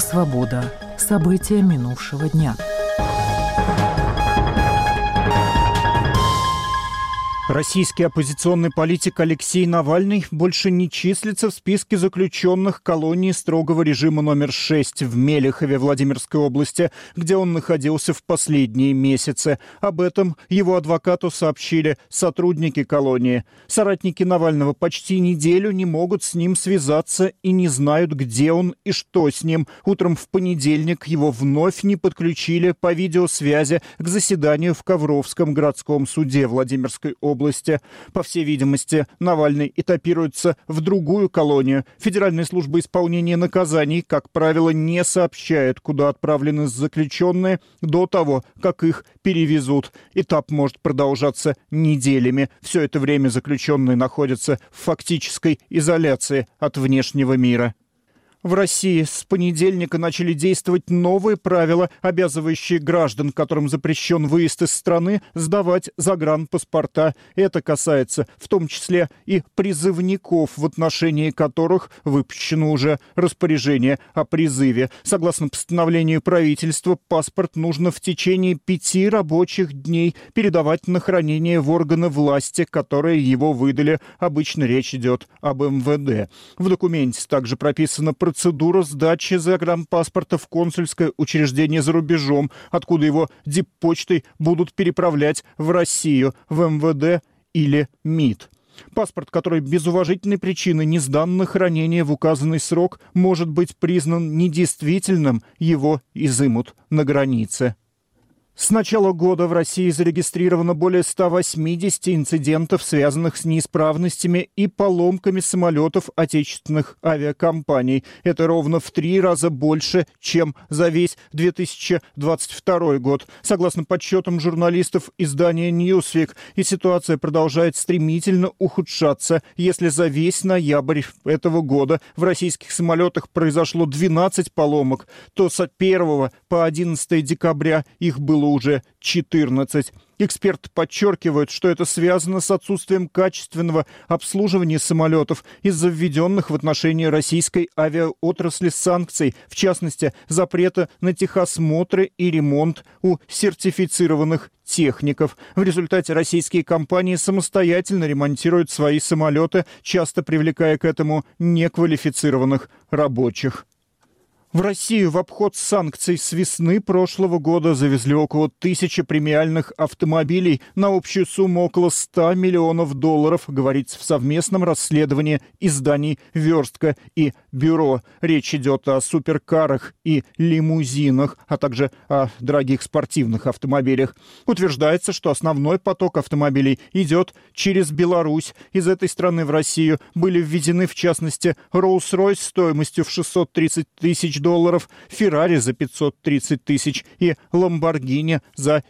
Свобода. События минувшего дня. Российский оппозиционный политик Алексей Навальный больше не числится в списке заключенных колонии строгого режима номер 6 в Мелехове Владимирской области, где он находился в последние месяцы. Об этом его адвокату сообщили сотрудники колонии. Соратники Навального почти неделю не могут с ним связаться и не знают, где он и что с ним. Утром в понедельник его вновь не подключили по видеосвязи к заседанию в Ковровском городском суде Владимирской области. По всей видимости, Навальный этапируется в другую колонию. Федеральная служба исполнения наказаний, как правило, не сообщает, куда отправлены заключенные до того, как их перевезут. Этап может продолжаться неделями. Все это время заключенные находятся в фактической изоляции от внешнего мира. В России с понедельника начали действовать новые правила, обязывающие граждан, которым запрещен выезд из страны, сдавать загранпаспорта. Это касается в том числе и призывников, в отношении которых выпущено уже распоряжение о призыве. Согласно постановлению правительства, паспорт нужно в течение 5 рабочих дней передавать на хранение в органы власти, которые его выдали. Обычно речь идет об МВД. В документе также прописано процедура сдачи загранпаспорта в консульское учреждение за рубежом, откуда его диппочтой будут переправлять в Россию, в МВД или МИД. Паспорт, который без уважительной причины не сдан на хранение в указанный срок, может быть признан недействительным, его изымут на границе. С начала года в России зарегистрировано более 180 инцидентов, связанных с неисправностями и поломками самолетов отечественных авиакомпаний. Это ровно в 3 раза больше, чем за весь 2022 год. Согласно подсчетам журналистов издания Newsweek, и ситуация продолжает стремительно ухудшаться. Если за весь ноябрь этого года в российских самолетах произошло 12 поломок, то с 1 по 11 декабря их было уже 14. Эксперты подчеркивают, что это связано с отсутствием качественного обслуживания самолетов из-за введенных в отношении российской авиаотрасли санкций, в частности, запрета на техосмотры и ремонт у сертифицированных техников. В результате российские компании самостоятельно ремонтируют свои самолеты, часто привлекая к этому неквалифицированных рабочих. В Россию в обход санкций с весны прошлого года завезли около 1000 премиальных автомобилей на общую сумму около $100 миллионов, говорится в совместном расследовании изданий «Верстка» и «Бюро». Речь идет о суперкарах и лимузинах, а также о дорогих спортивных автомобилях. Утверждается, что основной поток автомобилей идет через Беларусь. Из этой страны в Россию были введены, в частности, Rolls-Royce стоимостью в $630 тысяч, Феррари за 530 тысяч и Ламборгини за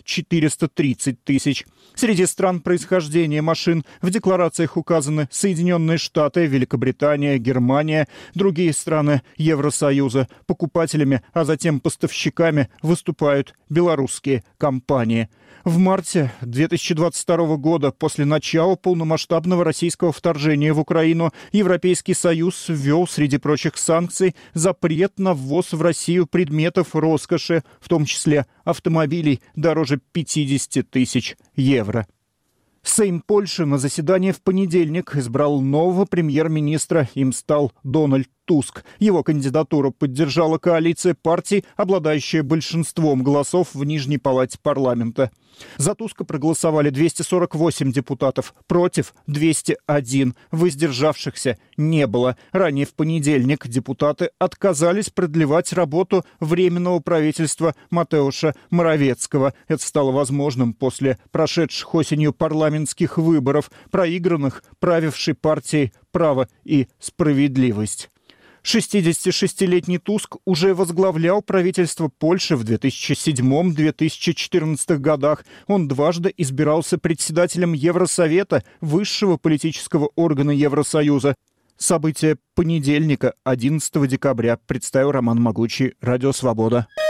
430 тысяч. Среди стран происхождения машин в декларациях указаны Соединенные Штаты, Великобритания, Германия, другие страны Евросоюза. Покупателями, а затем поставщиками выступают белорусские компании. В марте 2022 года, после начала полномасштабного российского вторжения в Украину, Европейский Союз ввел, среди прочих санкций, запрет на ввоз в Россию предметов роскоши, в том числе автомобилей дороже 50 тысяч евро. Сейм Польши на заседание в понедельник избрал нового премьер-министра. Им стал Дональд Туск. Его кандидатуру поддержала коалиция партий, обладающая большинством голосов в Нижней палате парламента. За Туска проголосовали 248 депутатов, против 201. Воздержавшихся не было. Ранее в понедельник депутаты отказались продлевать работу Временного правительства Матеуша Моровецкого. Это стало возможным после прошедших осенью парламентских выборов, проигранных правившей партией «Право и справедливость». 66-летний Туск уже возглавлял правительство Польши в 2007-2014 годах. Он дважды избирался председателем Евросовета, высшего политического органа Евросоюза. События понедельника, 11 декабря, представил Роман Могучий, Радио Свобода.